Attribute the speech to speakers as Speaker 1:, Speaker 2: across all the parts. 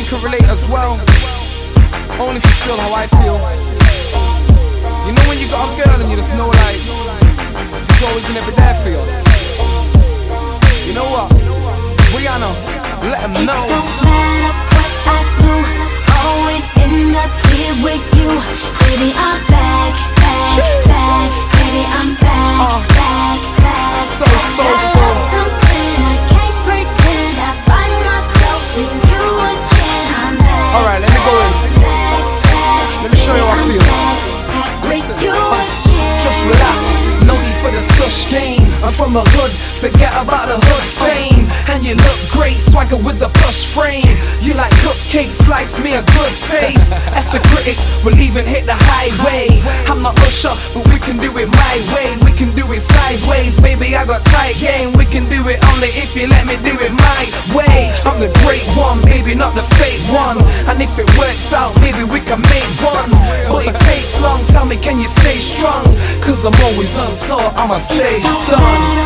Speaker 1: can relate as well. Only if you feel how I feel. You know when you got a girl and you just know like she's always gonna be there for you. You know what? Rihanna, let them know.
Speaker 2: It don't matter what I do, always end up here with you. Baby, I'm back, back, back. Baby, I'm back, back, back.
Speaker 1: So soulful.
Speaker 2: Something I can't pretend. I find myself in you again. I'm back.
Speaker 1: Alright, let me go in.
Speaker 2: Back, back.
Speaker 1: Let me show you how I feel.
Speaker 2: With you again.
Speaker 1: Just relax, no need for the slush game. I'm from the hood, forget about the hood fame. And you look great, swagger with the plush frame. You like cupcakes, slice me a good taste. After critics, we'll even hit the highway. I'm not Usher, but we can do it my way. We can do it sideways, baby I got tight game. We can do it only if you let me do it my way. I'm the great one, baby, not the fake one. And if it works out, maybe we can make one. But it takes long, tell me can you stay strong? Cause I'm always on tour, I'm on stage done.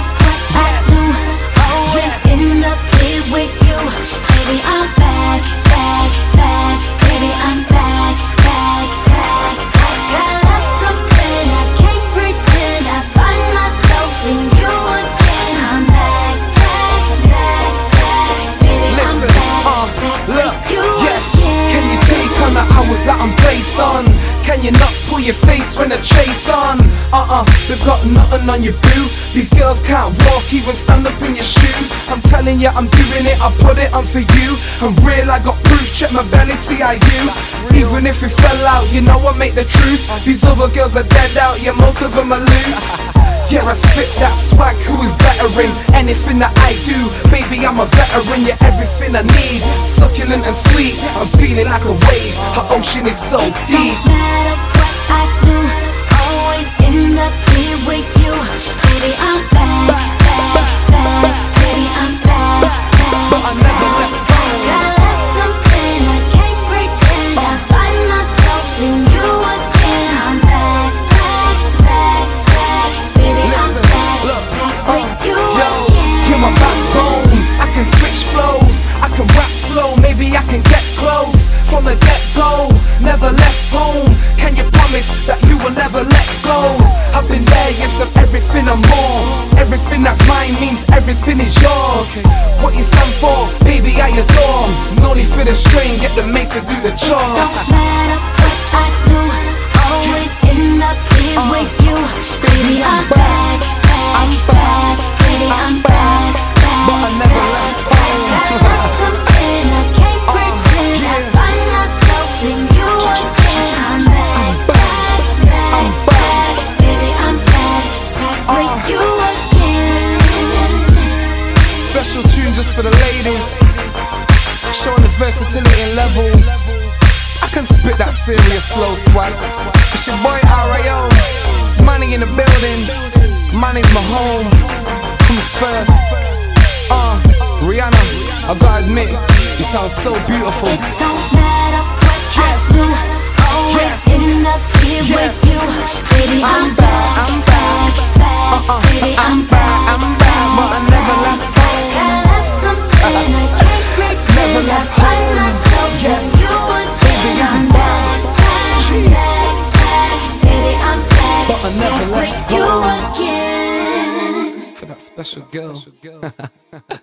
Speaker 2: Always end up here with you. Baby, I'm back, back, back. Baby, I'm back, back, back. I love something I can't pretend. I find myself in you again. I'm back, back, back, back. Baby,
Speaker 1: Listen,
Speaker 2: I'm back,
Speaker 1: look,
Speaker 2: with you
Speaker 1: yes.
Speaker 2: again.
Speaker 1: Can you take on the hours that I'm based on? Can you not pull your face when the chase on? They've got nothing on your boo. These girls can't walk, even stand up in your shoes. I'm telling you, I'm doing it, I put it on for you. I'm real, I got proof, check my belly, TIU. Even if we fell out, you know I make the truce. These other girls are dead out, yeah, most of them are loose. Yeah, I spit that swag, who is bettering anything that I do? Baby, I'm a veteran, you're everything I need. Succulent and sweet, I'm feeling like a wave. Her ocean is so deep.
Speaker 2: Don't matter what I do, always end up here with you. Baby, I'm back, back, back. Baby, I'm back, back,
Speaker 1: But I never left home.
Speaker 2: I love something I can't pretend. I find myself in you again. I'm back, back, back, back. Baby, I'm
Speaker 1: Listen,
Speaker 2: back,
Speaker 1: look,
Speaker 2: back with you
Speaker 1: yo,
Speaker 2: again.
Speaker 1: you're my backbone. I can switch flows, I can rap slow, maybe I can get close from the get-go. Never left home. Can you promise that you will never let go? I've been there, yes, of everything and more. Everything that's mine means everything is yours. What you stand for, baby, I adore. No need for the strain, get the mate to do the chores.
Speaker 2: Don't matter what I do, always end up here with you. Baby, I'm back, back, back. Baby, I'm back, back,
Speaker 1: But I never left home.
Speaker 2: I love something I can't pretend. I find myself in you again. I'm back, back, back, back. Baby, I'm back, back with you again.
Speaker 1: Special tune just for the ladies, showing the versatility in levels. I can spit that serious slow swag. It's your boy R.I.O. It's money in the building. Money's my home. Comes first. Rihanna, I gotta admit, you sound so beautiful.
Speaker 2: It don't matter what I do, always end up here with you. Baby, I'm back,
Speaker 1: I'm back.
Speaker 2: back. Baby, I'm back,
Speaker 1: But I never left home.
Speaker 2: I love something I can't pretend.
Speaker 1: Never left
Speaker 2: I find
Speaker 1: home.
Speaker 2: myself
Speaker 1: Yes.
Speaker 2: in you again.
Speaker 1: Baby, I'm back. Jeez.
Speaker 2: back. Baby, I'm back,
Speaker 1: But I never
Speaker 2: back
Speaker 1: left
Speaker 2: with you
Speaker 1: home.
Speaker 2: again.
Speaker 1: For that special girl.